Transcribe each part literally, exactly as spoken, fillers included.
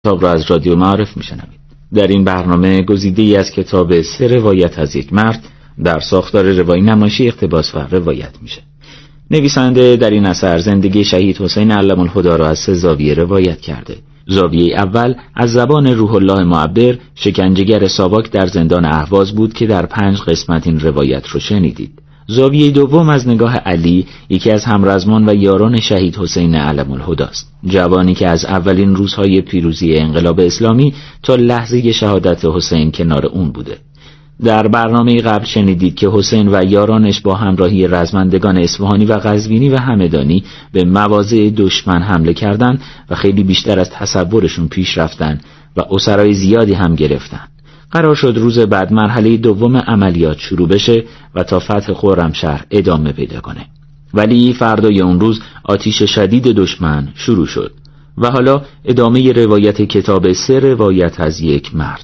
کتاب را از رادیو معارف میشنوید. در این برنامه گزیده‌ای از کتاب سه روایت از یک مرد در ساختار روایی نمایشی اقتباس و روایت میشه. نویسنده در این اثر زندگی شهید حسین علم الهدی را از سه زاویه روایت کرده. زاویه اول از زبان روح الله معبر، شکنجهگر ساواک در زندان اهواز بود که در پنج قسمت این روایت رو شنیدید. زاویه دوم از نگاه علی، یکی از همرزمان و یاران شهید حسین علم الهدی است. جوانی که از اولین روزهای پیروزی انقلاب اسلامی تا لحظه شهادت حسین کنار اون بوده. در برنامه قبل شنیدید که حسین و یارانش با همراهی رزمندگان اصفهانی و قزوینی و همدانی به مواضع دشمن حمله کردند و خیلی بیشتر از تصورشون پیش رفتن و اسرای زیادی هم گرفتن. قرار شد روز بعد مرحله دوم عملیات شروع بشه و تا فتح خرمشهر ادامه پیدا کنه. ولی فردای اون روز آتش شدید دشمن شروع شد و حالا ادامه روایت کتاب سه روایت از یک مرد.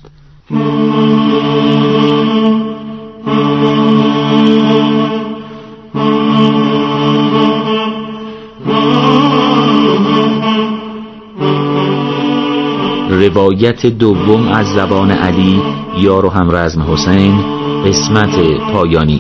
روایت دوم از زبان علی، یار و همرزم حسین، قسمت پایانی.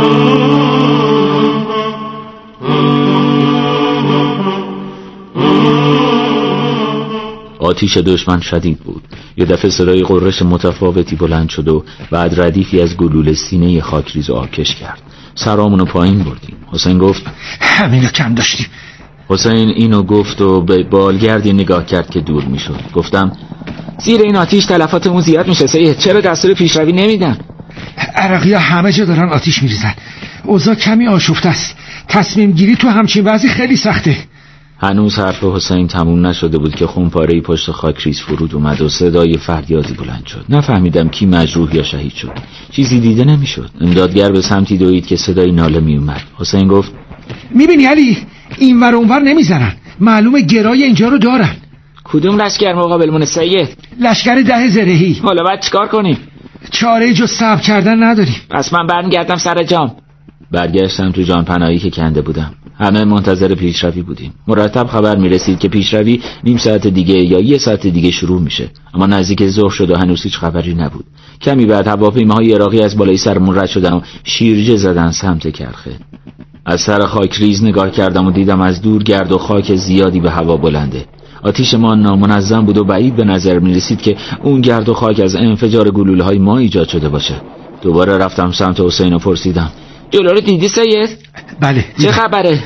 آتش دشمن شدید بود. یه دفعه صدای قررش متفاوتی بلند شد و بعد ردیفی از گلوله سینه خاکریز آکش کرد. سرامونو پایین بردیم. حسین گفت همینو کم داشتیم. حسین اینو گفت و به بالگردی نگاه کرد که دور میشد. گفتم زیر این آتش تلفاتمون زیاد میشه سید، چرا دستور پیشروی نمیدن؟ عراقی‌ها همه جا دارن آتش میریزن. اوضاع کمی آشفته است. تصمیم گیری تو همچین وضعی خیلی سخته. هنوز حرف حسین تموم نشده بود که خونپاره‌ای پشت خاکریز فرود اومد و صدای فریادی بلند شد. نفهمیدم کی مجروح یا شهید شد. چیزی دیده نمیشد. امدادگر به سمتی دوید که صدای ناله می اومد. حسین گفت میبینی علی، این ور اون ور نمیزنن. معلومه گرای اینجا رو دارن. کدوم لشکر مقابلمون سید؟ لشکر ده زرهی. حالا باید چیکار کنیم؟ چاره جز صبر کردن نداریم. پس من برمیگردم سر جام. برگشتم تو جانپناهی که کنده بودم. همه منتظر پیشروی بودیم. مرتب خبر میرسید که پیشروی نیم ساعت دیگه یا یه ساعت دیگه شروع میشه، اما نزدیک ظهر شد و هنوز هیچ خبری نبود. کمی بعد هواپیماهای عراقی از بالای سرمون رد شدن و شیرجه زدن سمت کرخه. از سر خاکریز نگاه کردم و دیدم از دور گرد و خاک زیادی به هوا بلنده. آتش ما نامنظم بود و بعید به نظر می رسید که اون گرد و خاک از انفجار گلوله های ما ایجاد شده باشه. دوباره رفتم سمت حسین و پرسیدم جلو رو دیدی سید؟ بله دیدم. چه خبره؟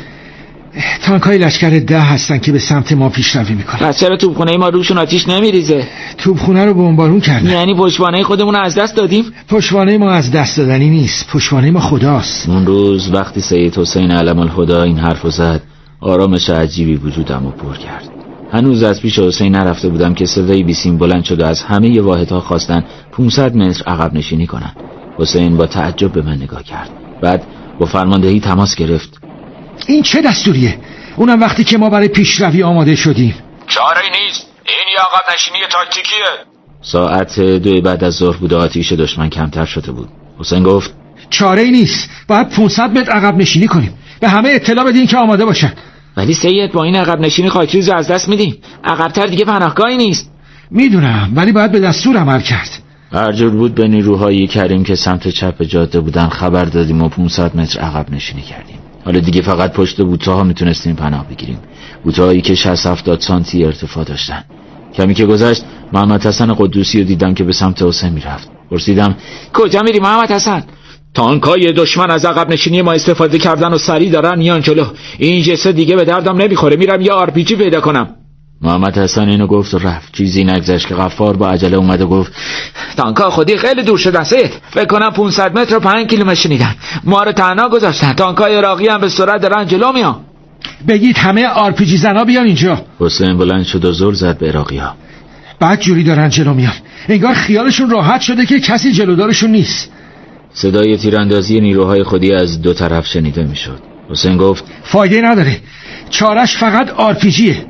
تانکای لشکر ده هستن که به سمت ما پیشروی میکنن. پس چرا توپخونه ما روشون آتیش نمیریزه؟ توپخونه رو بمبارون کردن. یعنی پشتوانه خودمون رو از دست دادیم؟ پشتوانه ما از دست دادنی نیست، پشتوانه ما خداست. اون روز وقتی سید حسین علم الهدی این حرفو زد، آرامش عجیبی وجودمو پر کرد. هنوز از پیش حسین نرفته بودم که صدای بیسیم بلند شد و از همه واحدها خواستن پانصد متر عقب نشینی کنن. حسین با تعجب به من نگاه کرد. بعد با فرماندهی تماس گرفت. این چه دستوریه؟ اونم وقتی که ما برای پیشروی آماده شدیم. چاره‌ای نیست. این یه عقب نشینی تاکتیکیه. ساعت دو بعد از ظهر بود و آتش دشمن کمتر شده بود. حسین گفت چاره‌ای نیست. باید پانصد متر عقب نشینی کنیم. به همه اطلاع بدین که آماده باشن. ولی سید با این عقب نشینی خاکریز رو از دست میدیم. عقب‌تر دیگه پناهگاهی نیست. میدونم، ولی باید به دستور عمل کرد. هر جور بود به نیروهای کریم که سمت چپ جاده بودن خبر دادیم و پانصد متر عقب نشینی کردیم. حالا دیگه فقط پشت بوته‌ها میتونستیم پناه بگیریم. بوته‌هایی که شصت هفتاد سانتی ارتفاع داشتن. کمی که گذشت محمد حسن قدوسی رو دیدم که به سمت حسین میرفت. پرسیدم کجا میری محمد حسن؟ تانکای دشمن از عقب نشینی ما استفاده کردن و سریع دارن میان جلو. این جسه دیگه به دردم نمیخوره، میرم یه آر پی جی پیدا کنم. محمد حسن اینو گفت و رفت. چیزی نگذشت که غفار با عجله اومد و گفت تانکا خودی خیلی دور شدن سید. فکر کنم پانصد متر و پنج کیلومتر شنیدن. ما رو تنها گذاشتن. تانکای عراقی هم به سرعت دارن جلو میان. بگید همه آر پی جی زنا بیان اینجا. حسین بلند شد و زل زد به عراقی‌ها. بعد جوری دارن جلو میان، انگار خیالشون راحت شده که کسی جلودارشون نیست. صدای تیراندازی نیروهای خودی از دو طرف شنیده میشد. حسین گفت فایده نداره، چارش فقط آر پی جیه.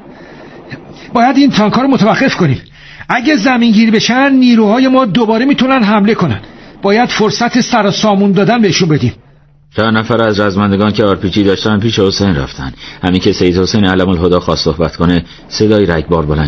باید این تانک‌ها رو متوقف کنیم. اگه زمینگیر بشن نیروهای ما دوباره میتونن حمله کنن. باید فرصت سر و سامون دادن بهشون بدیم. چند نفر از رزمندگان که آر پی جی داشتن پیش حسین رفتن. همین که سید حسین علم الهدی خواست صحبت کنه صدای رگبار بلند شد.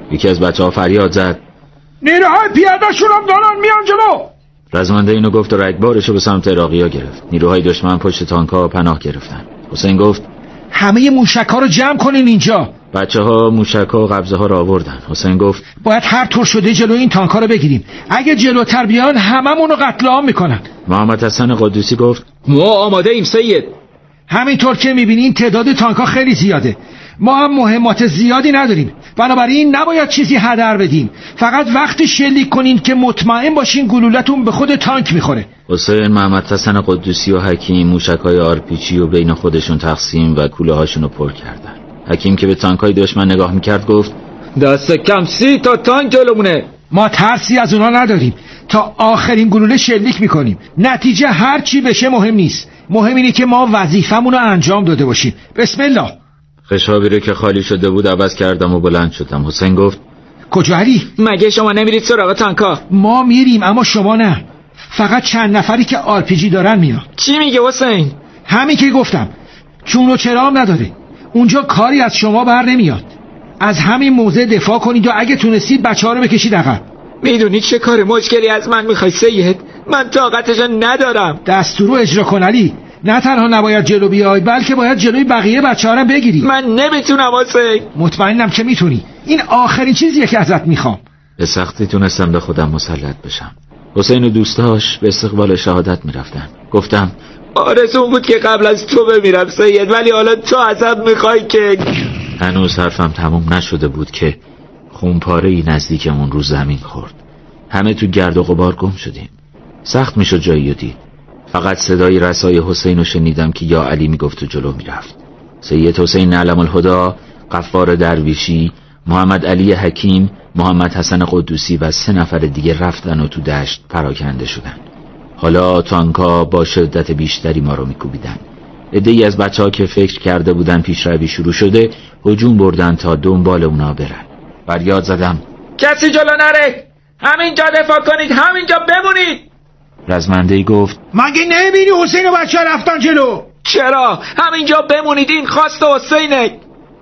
یکی از بچه‌ها فریاد زد نیروهای پیاده‌شون هم دارن میان جلو. رزمنده اینو گفت و رگبارشو به سمت عراقی‌ها گرفت. نیروهای دشمن پشت تانک‌ها پناه گرفتن. حسین گفت همه موشک‌ها رو جمع کنین اینجا. بچه‌ها موشک‌ها و قبضه‌ها رو آوردن. حسین گفت باید هر طور شده جلو این تانک‌ها رو بگیریم. اگه جلوتر بیان هممون رو قتل عام میکنن. محمد حسن قدوسی گفت ما آماده ایم سید. همینطور که میبینین تعداد تانک‌ها خیلی زیاده. ما هم مهمات زیادی نداریم، بنابراین نباید چیزی هدر بدیم. فقط وقتی شلیک کنین که مطمئن باشین گلولتون به خود تانک میخوره. حسین، محمد حسن قدوسی و حکیم موشک‌های آرپیجی رو بین خودشون تقسیم و کوله هاشون رو پر کردن. حکیم که به تانک‌های دشمن نگاه میکرد گفت دست کم سی تا تانک جلومونه. ما ترسی از اونا نداریم. تا آخرین گلوله شلیک میکنیم. نتیجه هر چی بشه مهم نیست. مهم اینه که ما وظیفمون رو انجام داده باشیم. بسم الله. خشابی رو که خالی شده بود عوض کردم و بلند شدم. حسین گفت کجا علی؟ مگه شما نمیرید سراغ تانکا؟ ما میریم اما شما نه. فقط چند نفری که آرپیجی دارن میان. چی میگه حسین؟ همین که گفتم. چون و چرام نداره. اونجا کاری از شما بر نمیاد. از همین موضع دفاع کنید و اگه تونستید بچه‌ها رو بکشید عقب. میدونید چه کار مشکلی از من میخوای سید؟ من طاقتش ندارم. دستور رو اجرا کن علی. نه تنها نباید جلو بیای بلکه باید جلوی بقیه بچه‌ها رو بگیری. من نمیتونم حسین. مطمئنم که میتونی. این آخرین چیزیه که ازت میخوام. به سختی تونستم به خودم مسلط بشم. حسین و دوستاش به استقبال شهادت میرفتن. گفتم آرزوم بود که قبل از تو بمیرم سید، ولی حالا تو ازم میخوای که... هنوز حرفم تموم نشده بود که خونپاره‌ای نزدیکمون رو زمین خورد. همه تو گرد و غبار گم شدیم. سخت میشد جایی رو دید. فقط صدای رسای حسین رو شنیدم که یا علی میگفت و جلو میرفت. سید حسین علم الهدا، غفار درویشی، محمد علی حکیم، محمد حسن قدوسی و سه نفر دیگه رفتن و تو دشت پراکنده شدن. حالا تانکا با شدت بیشتری ما رو میکوبیدن. عده‌ای از بچه‌ها که فکر کرده بودن پیشروی شروع شده هجوم بردن تا دنبال اونا برن. فریاد زدم کسی جلو نره، همینجا دفاع کنید، همینجا بمونید. رزمنده‌ای گفت مگه نمیبینی حسین و بچه‌ها رفتن جلو؟ چرا؟ همینجا بمونید، این خواست حسینه.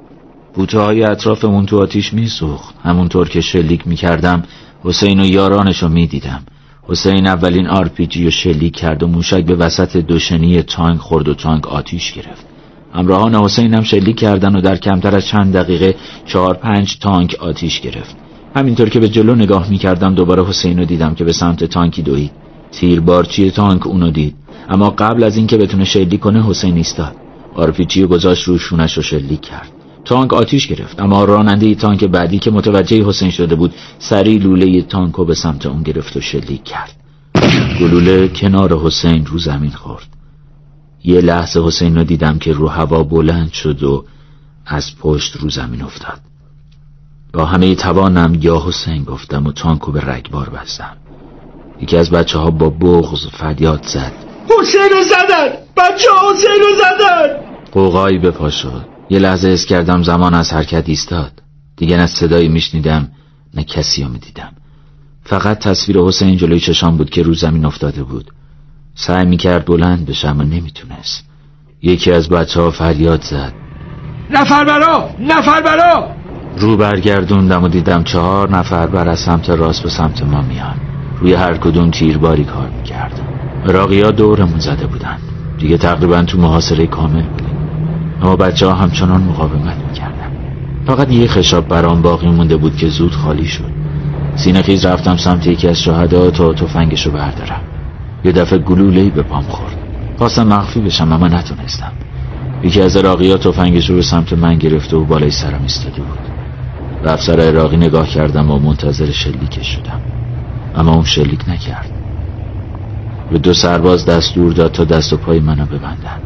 بوته‌های اطرافمون تو آتیش میسوخت. همونطور که شلیک میکردم حسین و یارانشو میدیدم. حسین اولین آرپیجی رو شلیک کرد و موشک به وسط دوشنی تانک خورد و تانک آتیش گرفت. همراهان حسین هم شلیک کردن و در کمتر از چند دقیقه چهار پنج تانک آتیش گرفت. همینطور که به جلو نگاه میکردم دوباره حسین رو دیدم که به سمت تانکی دوید. تیربارچی تانک اونو دید، اما قبل از اینکه بتونه شلیک کنه حسین ایستاد. آرپیجی رو گذاشت رو شونش رو شلیک کرد. تانک آتیش گرفت، اما راننده تانک بعدی که متوجه حسین شده بود سری لوله تانک رو به سمت اون گرفت و شلیک کرد. گلوله کنار حسین رو زمین خورد. یه لحظه حسین رو دیدم که رو هوا بلند شد و از پشت رو زمین افتاد. با همه توانم یا حسین گفتم و تانک رو به رگبار بستم. یکی از بچه ها با بغض فریاد زد حسین رو زدن! بچه ها حسین رو زدن! قوقایی به پا شد. یه لحظه حس کردم زمان از حرکت ایستاد. دیگه نه صدایی میشنیدم نه کسی رو میدیدم. فقط تصویر حسین جلوی چشام بود که رو زمین افتاده بود. سعی میکرد بلند بشه اما نمیتونست. یکی از بچه ها فریاد زد نفر برا! نفر برا! رو برگردوندم و دیدم چهار نفر بر از سمت راست به سمت ما میان. روی هر کدوم تیرباری کار میکرد. عراقی‌ها دورمون زده بودن. دیگه تقریبا تو محاصره کامل بودیم، اما بچه ها همچنان مقاومت میکردن. فقط یه خشاب برام باقی مونده بود که زود خالی شد. سینه خیز رفتم سمت یکی از شهدا تا تفنگشو بردارم. یه دفعه گلوله‌ای به پام خورد. خواستم مخفی بشم اما نتونستم. یکی از عراقی‌ها تفنگشو به سمت من گرفته و بالای سرم ایستاده بود. به افسر عراقی نگاه کردم و منتظر شلیکش شدم، اما اون شلیک نکرد. به دو سرباز دستور داد تا دست و پای منو ببندن.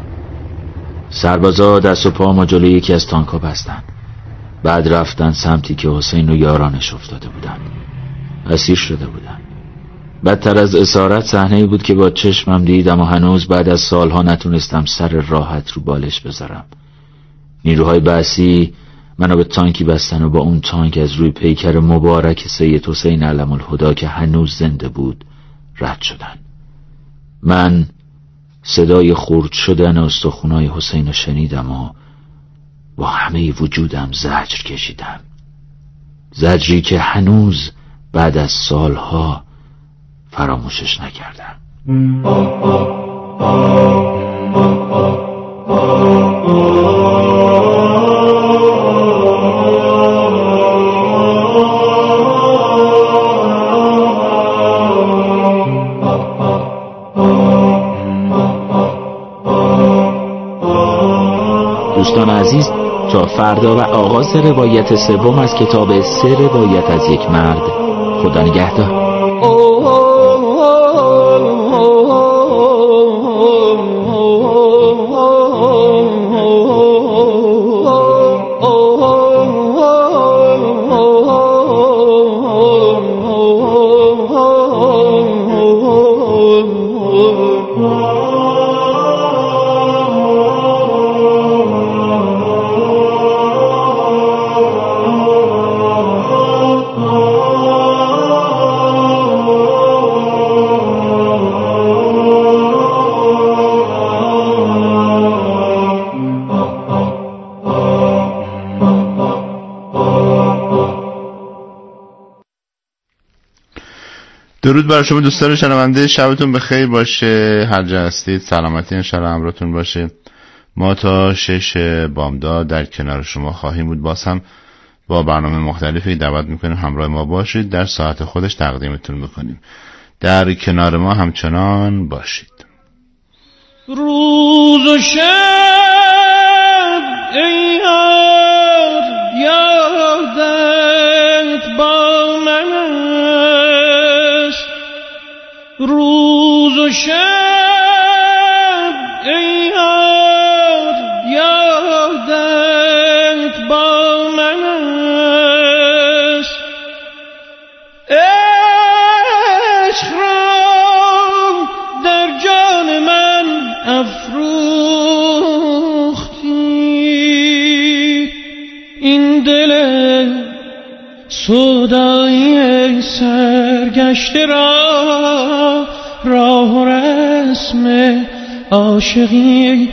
سربازا دست و پا ما جلوی یکی از تانکا بستن. بعد رفتن سمتی که حسین و یارانش افتاده بودن. اسیر شده بودن. بدتر از اسارت صحنه‌ای بود که با چشمم دیدم و هنوز بعد از سالها نتونستم سر راحت رو بالش بذارم. نیروهای بعثی منو به تانکی بستن و با اون تانک از روی پیکر مبارک سید حسین علم الهدا که هنوز زنده بود رد شدن. من صدای خرد شدن استخونای حسین رو شنیدم و با همه وجودم زجر کشیدم. زجری که هنوز بعد از سالها فراموشش نکردم. دوستان عزیز، تا فردا و آغاز روایت سوم از کتاب سه روایت از یک مرد. خدا نگهدار. درود بر شما دوستان شنونده، شبتون بخیر باشه، هر جا هستید سلامتی انشالله همراهتون باشه. ما تا شش بامداد در کنار شما خواهیم بود. باز هم با برنامه مختلفی دعوت میکنیم همراه ما باشید، در ساعت خودش تقدیمتون میکنیم. در کنار ما همچنان باشید. روز و شب ای یار یادت با من است، روز و شب ای یار یادت با من است، عشق را در جان من افروختی، این دل سودایی سرگشته را راه و رسم عاشقی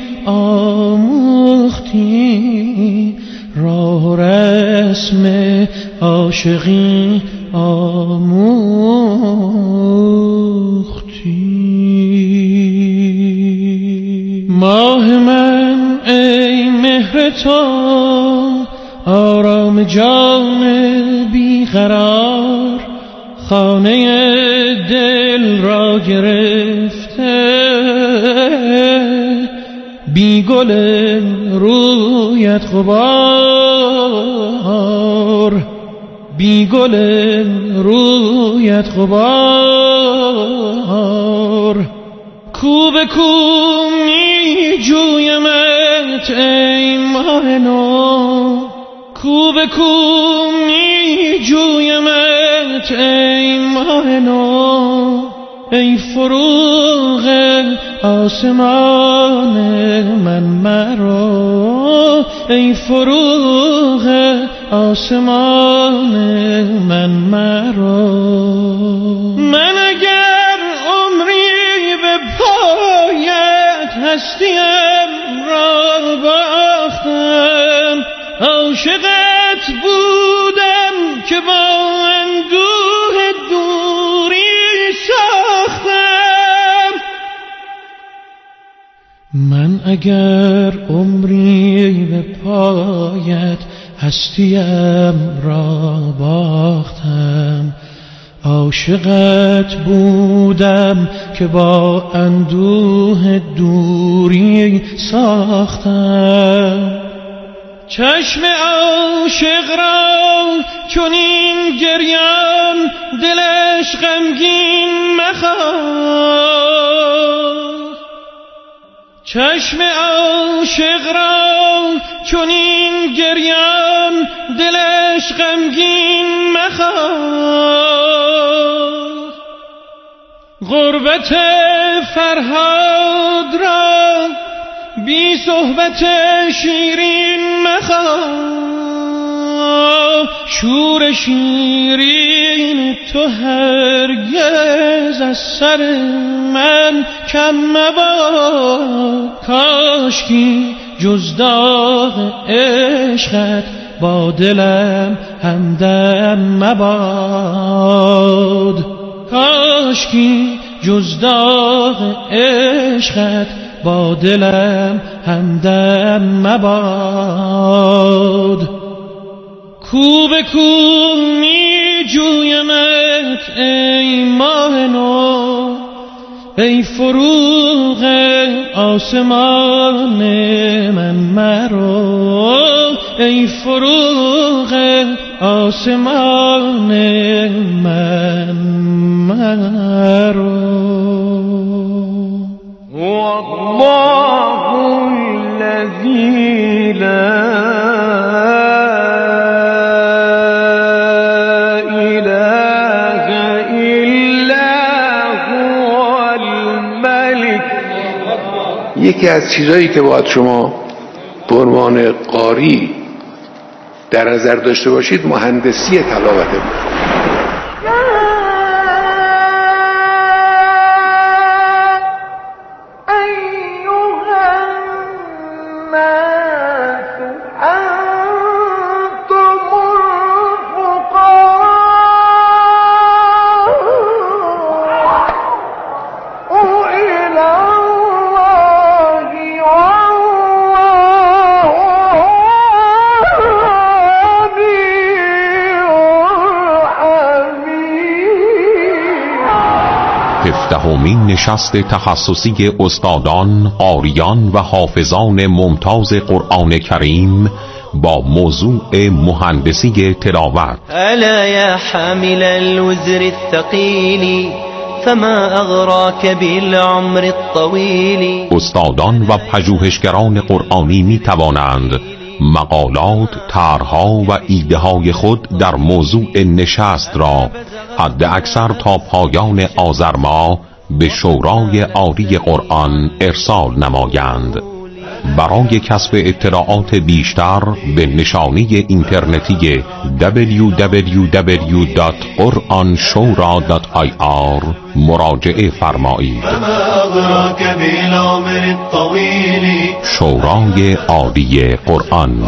آموختی، راه و رسم عاشقی آموختی. ماه من ای مهر تو، آرام جان بیقرار، خانه دل را گرفته، بی گل رویت غبار، بی گل رویت غبار. کو به کو می جویمت ای ماه نو، کو به کو می جویمت ای ماه نو، ای فروغ آسمان من مرا، ای فروغ آسمان من مرا. من اگر عمری به پایت هستیم را باختم، عاشقت بودم که با اندوه دوری ساختم. من اگر عمری به پایت هستیم را باختم، عاشقت بودم که با اندوه دوری ساختم. چشم عاشق را چنین گریان دلش غمگین مخواه، چشم عاشق را چنین گریان دلش غمگین مخواه. غربت فرهاد را بی صحبت شیرین مخواه، شور شیرین تو هرگز از سر من کم مباد. کاشکی جز داغ عشقت با دلم همدم مباد. کاشکی جز داغ عشقت با دلم همدم مباد. کو به کو می جویمت ای ماه نو، ای فروغ آسمان من مرو، ای فروغ آسمان من مرو. والله الذی لا یکی از چیزایی که باید شما به عنوان قاری در نظر داشته باشید مهندسی تلاوته. هفدهمین نشست تخصصی استادان، قاریان و حافظان ممتاز قرآن کریم با موضوع مهندسی تلاوت. الا یا حامل الوزر الثقیل فما اغراک بالعمر الطویل. استادان و پژوهشگران قرآنی می توانند مقالات، طرح‌ها و ایده‌های خود در موضوع نشست را حد اکثر تا پایان آذر ماه به شورای عالی قرآن ارسال نمایند. برای کسب اطلاعات بیشتر به نشانی اینترنتی دبلیو دبلیو دبلیو دات قرآن شورا دات آی آر مراجعه فرمایید. شورای عالی قرآن.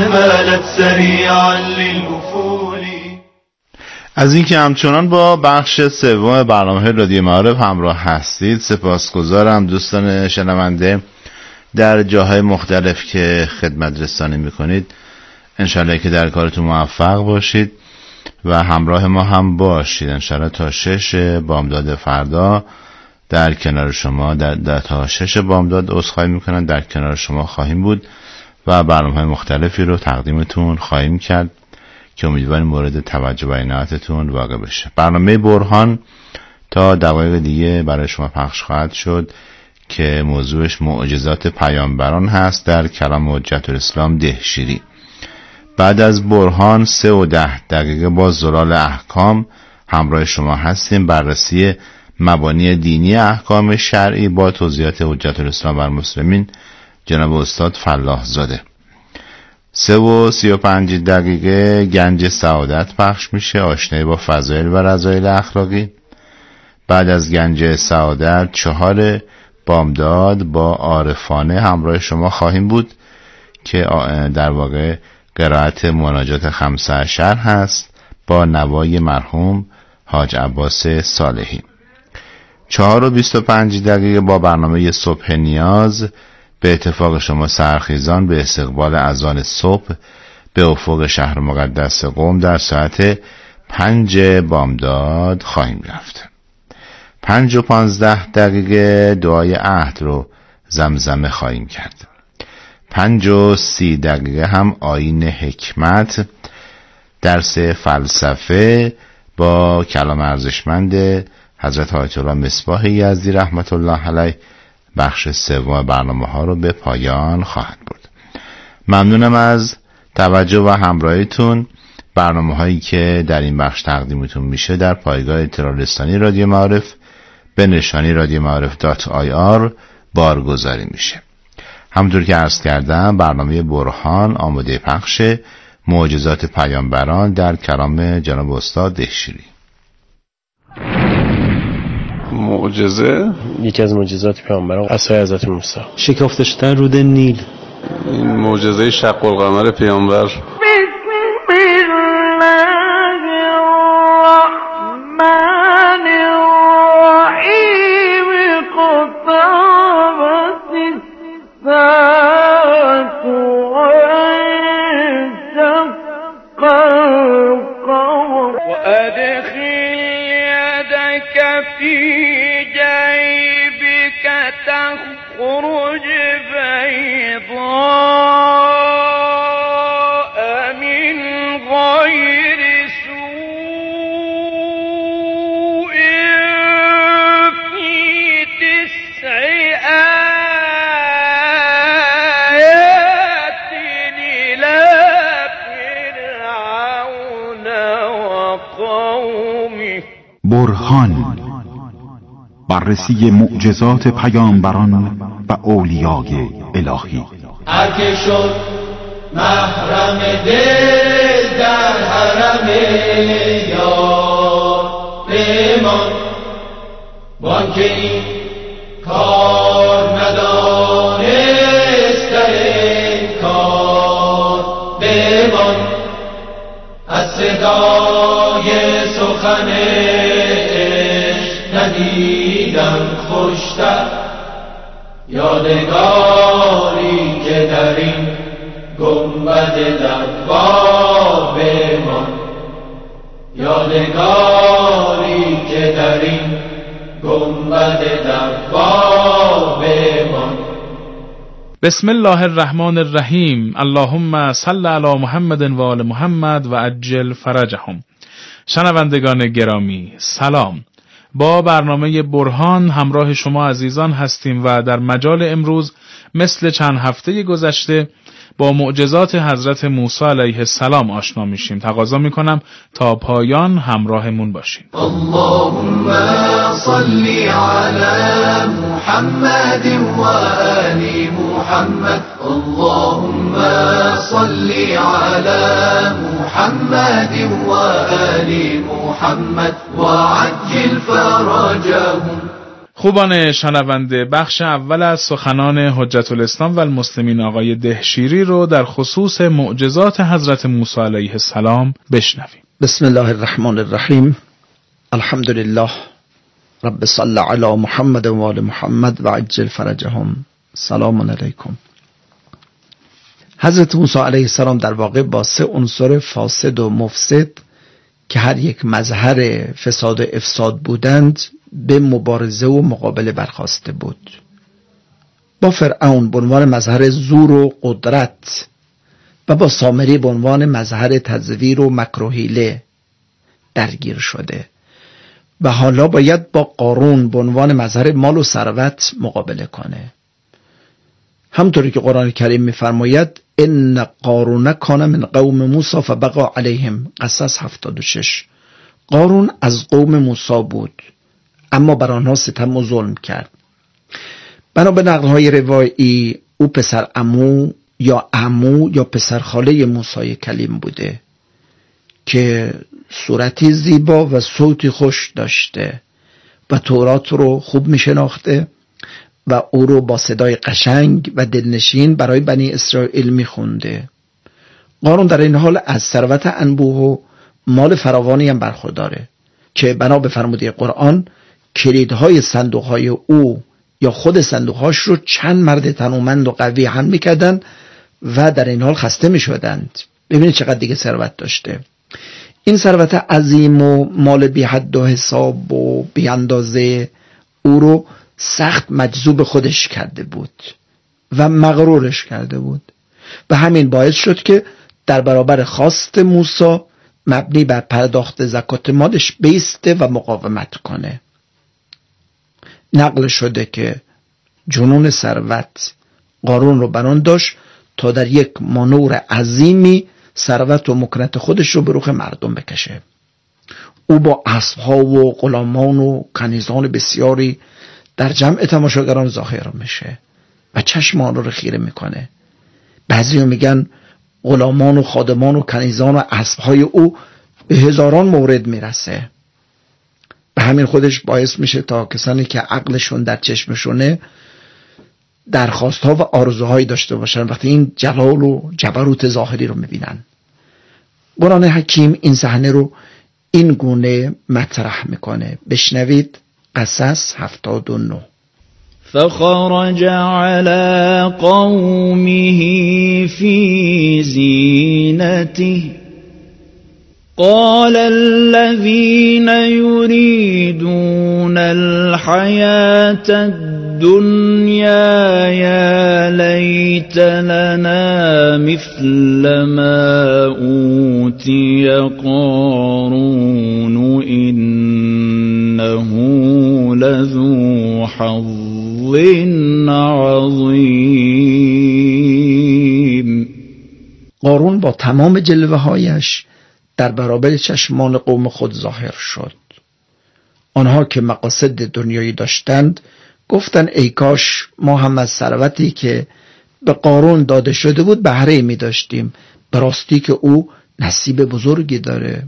از اینکه همچنان با بخش سوم برنامه رادیو معارف همراه هستید سپاسگزارم. دوستان شنونده در جاهای مختلف که خدمت رسانی میکنید، انشالله که در کارتون موفق باشید و همراه ما هم باشید. انشالله تا شش بامداد فردا در کنار شما در, در تا شش بامداد عذرخواهی میکنن در کنار شما خواهیم بود و برنامه‌های مختلفی رو تقدیمتون خواهیم کرد که امیدواریم مورد توجه و عنایتتون واقع بشه. برنامه برهان تا دقایق دیگه برای شما پخش خواهد شد که موضوعش معجزات پیامبران هست در کلام حجت الاسلام دهشیری. بعد از برهان سه و ده دقیقه با زلال احکام همراه شما هستیم. بررسی مبانی دینی احکام شرعی با توضیحات حجت الاسلام بر مسلمین جناب استاد فلاح زاده. سه و سی و پنج دقیقه گنج سعادت پخش میشه، آشنایی با فضایل و رذایل اخلاقی. بعد از گنج سعادت چهار بامداد با عارفانه همراه شما خواهیم بود که در واقع قرائت مناجات خمسه عشر هست با نوای مرحوم حاج عباس صالحی. چهار و بیست و پنج دقیقه با برنامه صبح نیاز به اتفاق شما سرخیزان به استقبال اذان صبح به افق شهر مقدس قم در ساعت پنج بامداد خواهیم رفت. پنج و پانزده دقیقه دعای عهد رو زمزمه خواهیم کرد. پنج و سی دقیقه هم آیین حکمت، درس فلسفه با کلام ارزشمند حضرت آیت الله مصباح یزدی رحمت الله علیه بخش سوم برنامه ها رو به پایان خواهد برد. ممنونم از توجه و همراهیتون. برنامه هایی که در این بخش تقدیمتون میشه در پایگاه اطلاع رسانی رادیو معارف به نشانی رادیو معارف دات آی آر بارگذاری میشه. همونطور که عرض کردم برنامه برهان آماده پخش معجزات پیامبران در کلام جناب استاد دهشیری. معجزه یکی از معجزات پیامبران عصای حضرت موسی، شکافته شدن رود نیل، این معجزه شق القمر پیامبر. وادخل يدك في جيبك تخرج بيضاء من غير سوء في تسع آيات إلى فرعون وقومه. برهان، بررسی معجزات پیامبران و اولیای الهی. هر که شد محرم دل در حرم یار بمان، بانکه این کار ندانست در این کار بمان. از صدای سخن ندیدم خوشتر، یادگاری که در این گنبد دوار بمان. یادگاری که در این گنبد دوار بمان. بسم الله الرحمن الرحیم. اللهم صل علی محمد و آل محمد و عجل فرجهم. شنوندگان گرامی سلام. با برنامه برهان همراه شما عزیزان هستیم و در مجال امروز مثل چند هفته گذشته با معجزات حضرت موسی علیه السلام آشنا میشیم. تقاضا میکنم تا پایان همراهمون باشین. اللهم صل علی محمد و آل محمد. اللهم صل علی محمد و آل محمد و عجل فرجهم. خوبان شنونده، بخش اول از سخنان حجت الاسلام و المسلمین آقای دهشیری رو در خصوص معجزات حضرت موسی علیه السلام بشنویم. بسم الله الرحمن الرحیم. الحمد لله رب صل علی محمد و آل محمد و عجل فرجهم. سلام علیکم. حضرت موسی علیه السلام در واقع با سه عنصر فاسد و مفسد که هر یک مظهر فساد و افساد بودند به مبارزه و مقابله برخاسته بود. با فرعون به عنوان مظهر زور و قدرت و با سامری به عنوان مظهر تزویر و مکر و حیله درگیر شده و حالا باید با قارون به عنوان مظهر مال و ثروت مقابله کنه. همطوری که قرآن کریم می‌فرماید ان قارون کان من قوم موسی فبغى علیهم. قصص هفتاد و شش. قارون از قوم موسی بود اما بر آنها ستم و ظلم کرد. بنا به نقل‌های روایی او پسر عمو یا عمو یا پسر خاله موسی کلیم بوده که صورتی زیبا و صوتی خوش داشته و تورات رو خوب میشناخته و او رو با صدای قشنگ و دلنشین برای بنی اسرائیل میخونده. قارون در این حال از ثروت انبوه و مال فراوانی هم برخورداره که بنا به فرموده قرآن کلیدهای صندوقهای او یا خود صندوقهاش رو چند مرد تنومند و قوی هم میکردن و در این حال خسته میشدند. ببینید چقدر دیگه ثروت داشته. این ثروت عظیم و مال بی حد و حساب و بی اندازه او رو سخت مجذوب خودش کرده بود و مغرورش کرده بود و همین باعث شد که در برابر خواست موسی مبنی بر پرداخت زکات مالش بیسته و مقاومت کنه. نقل شده که جنون ثروت قارون رو بران داشت تا در یک مانور عظیمی ثروت و مکنت خودش رو به رخ مردم بکشه. او با اسب‌ها و غلامان و کنیزان بسیاری در جمع تماشاگران ظاهر میشه و چشم آنها رو خیره میکنه. بعضی میگن غلامان و خادمان و کنیزان و اسب‌های او به هزاران مورد میرسه. به همین خودش باعث میشه تا کسانی که عقلشون در چشمشونه درخواست‌ها و آرزوهایی داشته باشن وقتی این جلال و جبروت ظاهری رو میبینن. قرآن حکیم این صحنه رو این گونه مطرح میکنه. بشنوید. قصص هفتاد و نه. فخرج على قومه في زینته قال الذين يريدون الحياة الدنيا يا ليت لنا مثل ما أوتي قارون إنه لذو حظ عظيم. قارون با تمام جلوه هایش در برابر چشمان قوم خود ظاهر شد. آنها که مقاصد دنیایی داشتند گفتند ای کاش ما هم از ثروتی که به قارون داده شده بود بهره می داشتیم، به راستی که او نصیب بزرگی داره.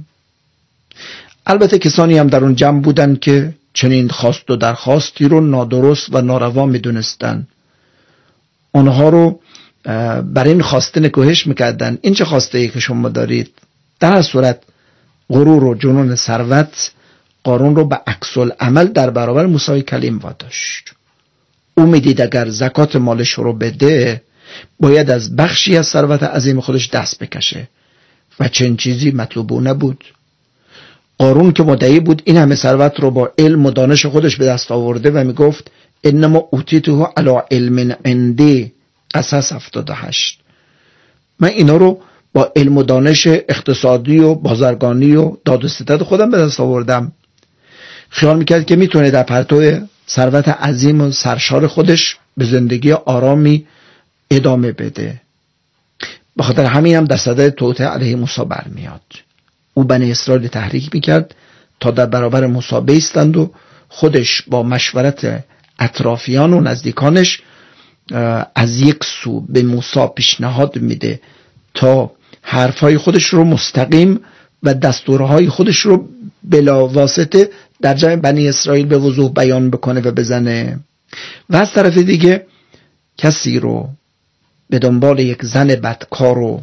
البته کسانی هم در اون جمع بودند که چنین خواست و درخواستی رو نادرست و ناروا می دونستن. آنها رو بر این خواسته نکوهش میکردن. این چه خواسته ای که شما دارید؟ در هر صورت غرور و جنون ثروت قارون رو به عکس العمل در برابر موسی کلیم واداشت. او میدید اگر زکات مالش رو بده باید از بخشی از ثروت عظیم خودش دست بکشه و چنین چیزی مطلوب نبود. قارون که مدعی بود این همه ثروت رو با علم و دانش خودش به دست آورده و میگفت انما اوتیته علی علم عندی، قصص هفتاد و هشت، من اینا رو با علم و دانش اقتصادی و بازرگانی و داد و ستد خودم به دست آوردم. خیال میکرد که میتونه در پرتو ثروت عظیم و سرشار خودش به زندگی آرامی ادامه بده. به خاطر همین هم در صدد توطئه علیه موسی برمیاد. او بنی اسرائیل تحریک میکرد تا در برابر موسی بایستند و خودش با مشورت اطرافیان و نزدیکانش از یک سو به موسی پیشنهاد میده تا حرفهای خودش رو مستقیم و دستورهای خودش رو بلا واسطه در جمع بنی اسرائیل به وضوح بیان بکنه و بزنه. و از طرف دیگه کسی رو به دنبال یک زن بدکار و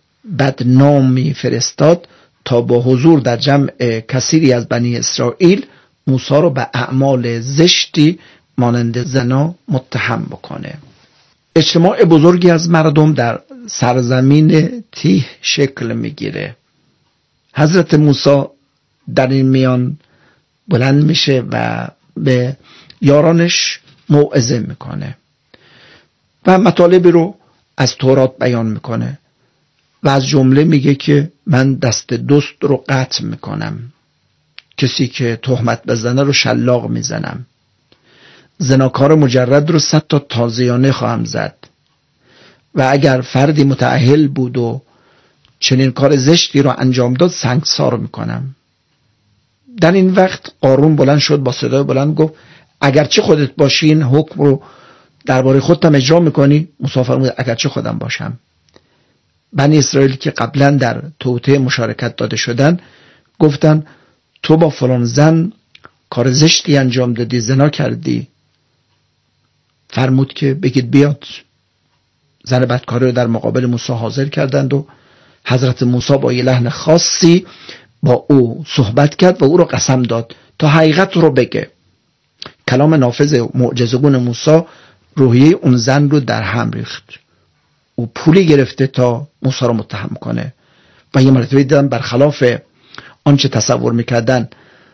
بدنامی فرستاد تا با حضور در جمع کثیری از بنی اسرائیل موسی رو به اعمال زشتی مانند زنا متهم بکنه. اجتماع بزرگی از مردم در سرزمین تیه شکل میگیره. حضرت موسی در این میان بلند میشه و به یارانش موعظه میکنه و مطالبی رو از تورات بیان میکنه و از جمله میگه که من دست دوست رو قطع میکنم، کسی که تهمت بزنه رو شلاق میزنم، زناکار مجرد رو صد تا تازیانه خواهم زد و اگر فردی متأهل بود و چنین کار زشتی رو انجام داد سنگسار میکنم. در این وقت قارون بلند شد با صدای بلند گفت اگرچه خودت باشی این حکم رو درباره خودت هم اجرا میکنی؟ موسی فرمود اگرچه خودم باشم. بنی اسرائیل که قبلا در توطئه مشارکت داده شدن گفتن تو با فلان زن کار زشتی انجام دادی، زنا کردی. فرمود که بگید بیاد. زن بدکاره رو در مقابل موسی حاضر کردند و حضرت موسی با یه لحن خاصی با او صحبت کرد و او رو قسم داد تا حقیقت رو بگه. کلام نافذ معجزه‌گون موسی روحیه اون زن رو در هم ریخت. او پولی گرفته تا موسی رو متهم کنه و یه مرتبه دیدن برخلاف آنچه تصور میکردن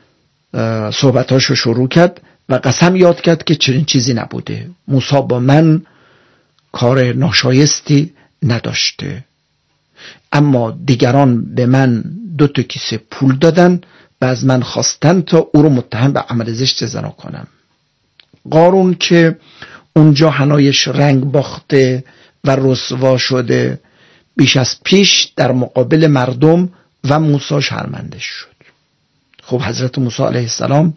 صحبتاش رو شروع کرد و قسم یاد کرد که چنین چیزی نبوده. موسی با من کار ناشایستی نداشته، اما دیگران به من دو تا کیسه پول دادن و از من خواستن تا او رو متهم به عمل زشت زنا کنم. قارون که اونجا حنایش رنگ باخته و رسوا شده بیش از پیش در مقابل مردم و موسی شرمنده شد. خب حضرت موسی علیه السلام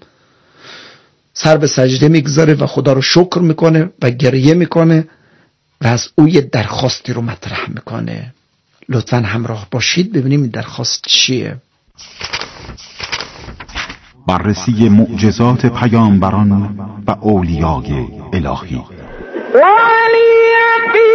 سر به سجده میگذاره و خدا رو شکر میکنه و گریه میکنه و از او یه درخواستی رو مطرح میکنه. لطفاً همراه باشید ببینیم این درخواست چیه. بررسی معجزات پیامبران و اولیای الهی. ولی